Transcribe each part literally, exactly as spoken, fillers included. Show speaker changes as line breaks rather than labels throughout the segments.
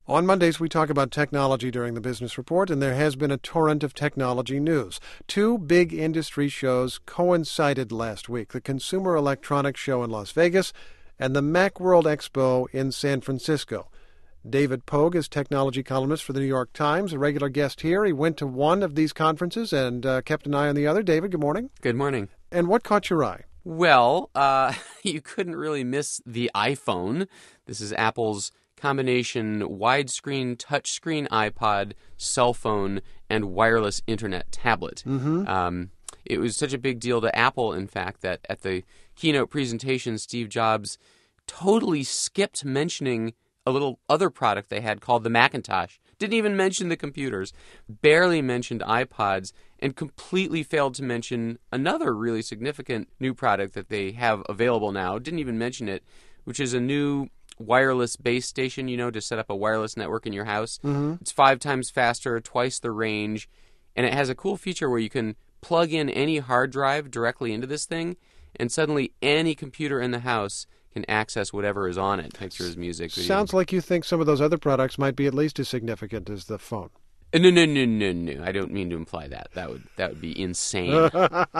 On Mondays, we talk about technology during the Business Report, and there has been a torrent of technology news. Two big industry shows coincided last week, the Consumer Electronics Show in Las Vegas and the Macworld Expo in San Francisco. David Pogue is technology columnist for the New York Times, a regular guest here. He went to one of these conferences and uh, kept an eye on the other. David, good morning.
Good morning.
And what caught your eye?
Well, uh, you couldn't really miss the iPhone. This is Apple's combination widescreen, touchscreen iPod, cell phone, and wireless internet tablet.
Mm-hmm.
Um, it was such a big deal to Apple, in fact, that at the keynote presentation, Steve Jobs totally skipped mentioning a little other product they had called the Macintosh. Didn't even mention the computers, barely mentioned iPods, and completely failed to mention another really significant new product that they have available now. Didn't even mention it, which is a new wireless base station, you know, to set up a wireless network in your house.
Mm-hmm.
It's five times faster, twice the range, and it has a cool feature where you can plug in any hard drive directly into this thing, and suddenly any computer in the house can access whatever is on it, pictures, music, video.
Sounds like you think some of those other products might be at least as significant as the phone.
No, no, no, no, no. I don't mean to imply that. That would that would be insane.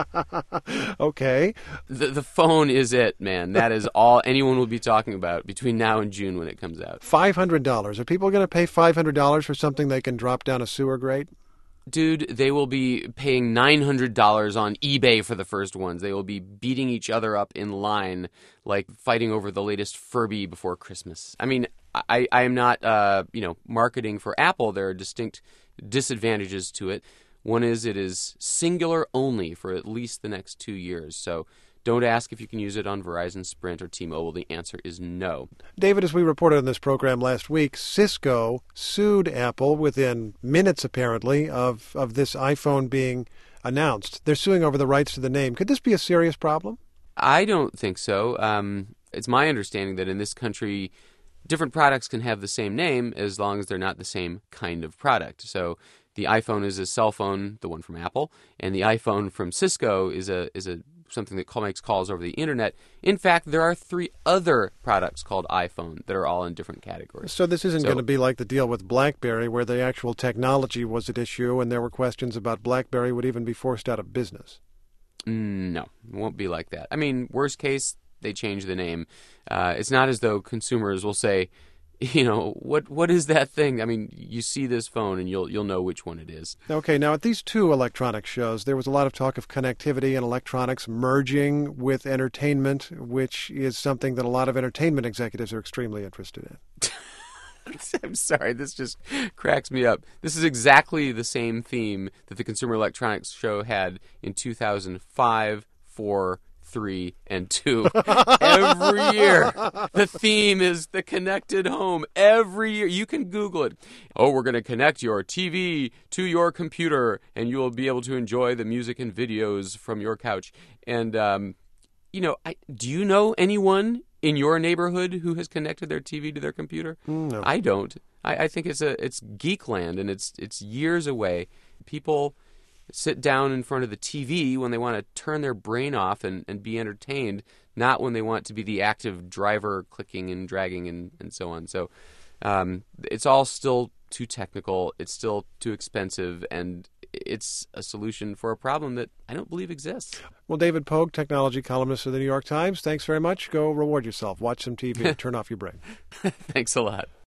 Okay.
The the phone is it, man. That is all anyone will be talking about between now and June when it comes out.
five hundred dollars. Are people going to pay five hundred dollars for something they can drop down a sewer grate?
Dude, they will be paying nine hundred dollars on eBay for the first ones. They will be beating each other up in line like fighting over the latest Furby before Christmas. I mean, I, I am not, uh, you know, marketing for Apple. There are distinct disadvantages to it. One is it is singular only for at least the next two years. So don't ask if you can use it on Verizon, Sprint, or T-Mobile. The answer is no.
David, as we reported on this program last week, Cisco sued Apple within minutes, apparently, of, of this iPhone being announced. They're suing over the rights to the name. Could this be a serious problem?
I don't think so. Um, it's my understanding that in this country, different products can have the same name as long as they're not the same kind of product. So the iPhone is a cell phone, the one from Apple, and the iPhone from Cisco is a is a something that call, makes calls over the internet. In fact, there are three other products called iPhone that are all in different categories.
So this isn't
So-
going to be like the deal with BlackBerry, where the actual technology was at issue, and there were questions about BlackBerry would even be forced out of business.
Mm, No, it won't be like that. I mean, worst case, they change the name. Uh, it's not as though consumers will say, you know, what what is that thing? I mean, you see this phone and you'll you'll know which one it is.
Okay, now at these two electronics shows, there was a lot of talk of connectivity and electronics merging with entertainment, which is something that a lot of entertainment executives are extremely interested in.
I'm sorry, this just cracks me up. This is exactly the same theme that the Consumer Electronics Show had in two thousand five, four, three, and two. Every year, the theme is the connected home. Every year, you can Google it. Oh, we're going to connect your T V to your computer, and you will be able to enjoy the music and videos from your couch. And, um, you know, I, do you know anyone in your neighborhood who has connected their T V to their computer?
No.
I don't. I, I think it's a it's geekland, and it's it's years away. People sit down in front of the T V when they want to turn their brain off and, and be entertained, not when they want to be the active driver clicking and dragging and, and so on. So um, it's all still too technical. It's still too expensive, and it's a solution for a problem that I don't believe exists.
Well, David Pogue, technology columnist for the New York Times, thanks very much. Go reward yourself. Watch some T V and turn off your brain.
Thanks a lot.